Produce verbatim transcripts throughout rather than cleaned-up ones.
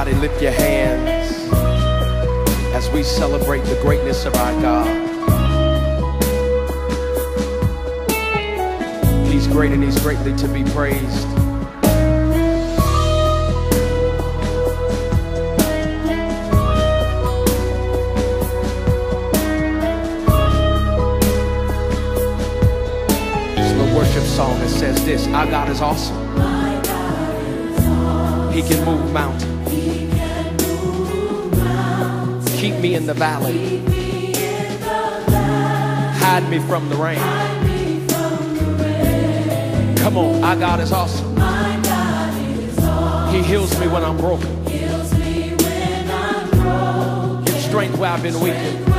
Somebody lift your hands as we celebrate the greatness of our God. He's great and he's greatly to be praised. There's a little worship song that says this: our God is awesome. He can move mountains. Keep me in the valley. Hide me from the rain. Come on, our God is awesome. He heals me when I'm broken. Gives strength where I've been weak.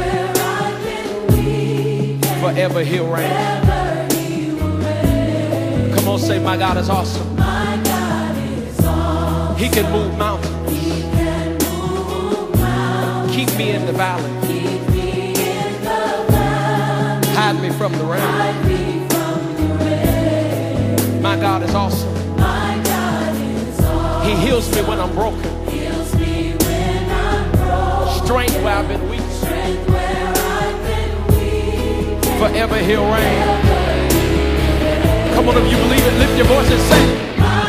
Forever he'll reign. Come on, say, my God is awesome. He can move mountains. Keep me in the valley. Hide me from the rain. My God is awesome. He heals me when I'm broken. Strength where I've been weak. Forever he'll reign. Come on, if you believe it, lift your voice and say it.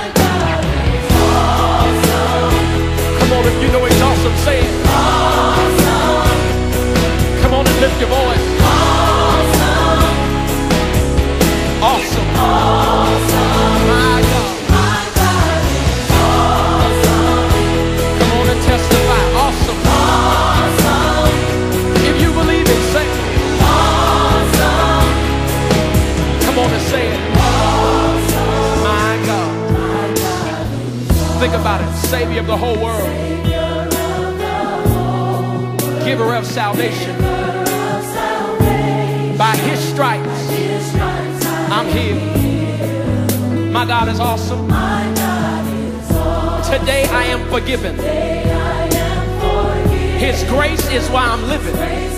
Come on, if you know he's awesome, say it. Awesome. Come on and lift your voice. Awesome. Awesome. Awesome. My God. My God is awesome. Come on and testify. Awesome. Awesome. If you believe it, say it. Awesome. Come on and say it. Awesome. My God. My God. Think about it. Savior of the whole world. Giver of salvation. By his stripes, I'm healed. My God is awesome. Today I am forgiven. His grace is why I'm living.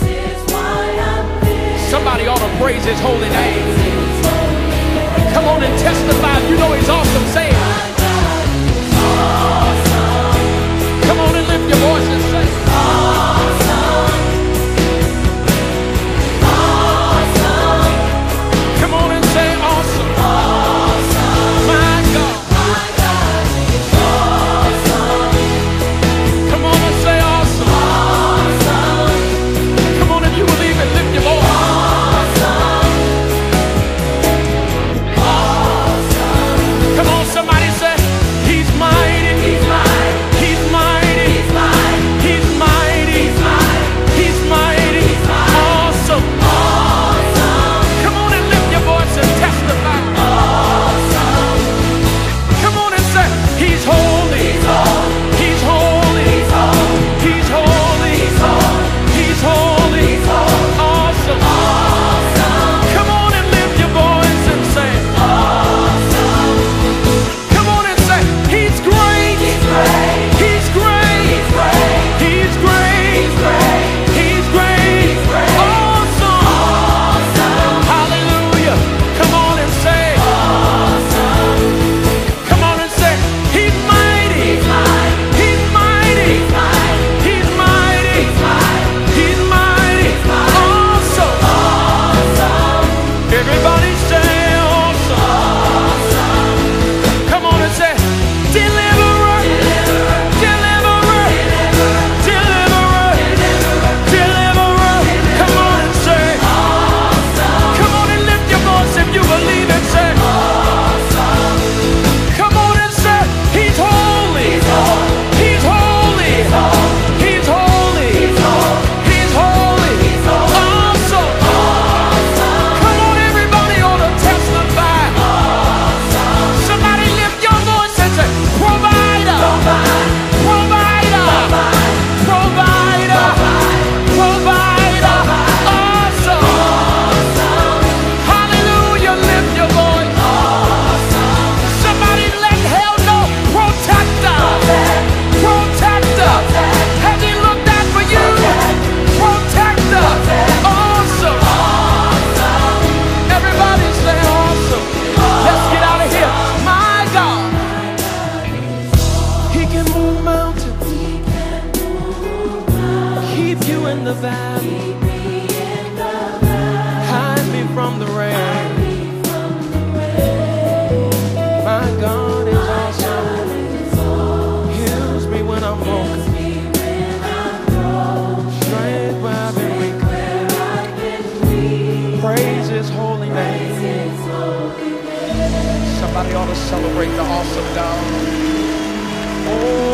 Somebody ought to praise his holy name. Come on and testify. If you know he's awesome, say it. Come on and lift your voice and say awesome. Awesome. Come on and say awesome. Awesome. My God. My God is awesome. Come on and say awesome. Awesome. Come on, if you believe it, lift your voice. Awesome. Awesome. Come on, somebody say he's mighty. He's mighty. He's mighty. He's mighty. in the valley. Hide me from the rain. My God is awesome. Heals me when I'm broken. Strength where I've been weak. Praise His holy name. Somebody ought to celebrate the awesome God. Oh.